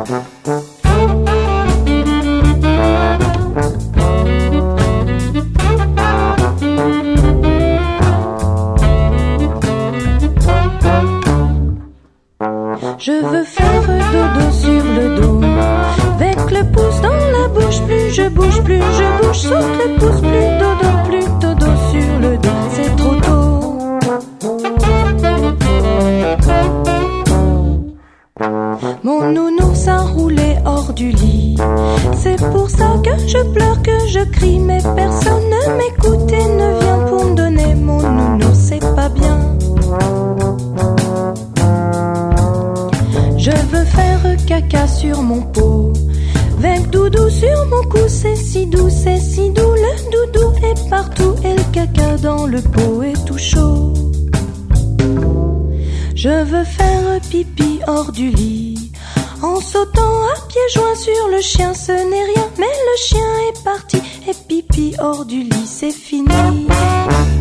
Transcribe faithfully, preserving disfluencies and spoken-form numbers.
Je veux faire dodo sur le dos, avec le pouce dans la bouche. Plus je bouge, plus je bouge, saute le pouce. Plus dodo, plus dodo sur le dos, c'est trop tôt. Mon nounours a roulé hors du lit, c'est pour ça que je pleure, que je crie. Mais personne ne m'écoute et ne vient pour me donner mon nounours, c'est pas bien. Je veux faire caca sur mon pot, avec doudou sur mon cou. C'est si doux, c'est si doux, le doudou est partout et le caca dans le pot est tout chaud. Je veux faire pipi hors du lit, en sautant à pieds joints sur le chien. Ce n'est rien, mais le chien est parti, et pipi hors du lit, c'est fini.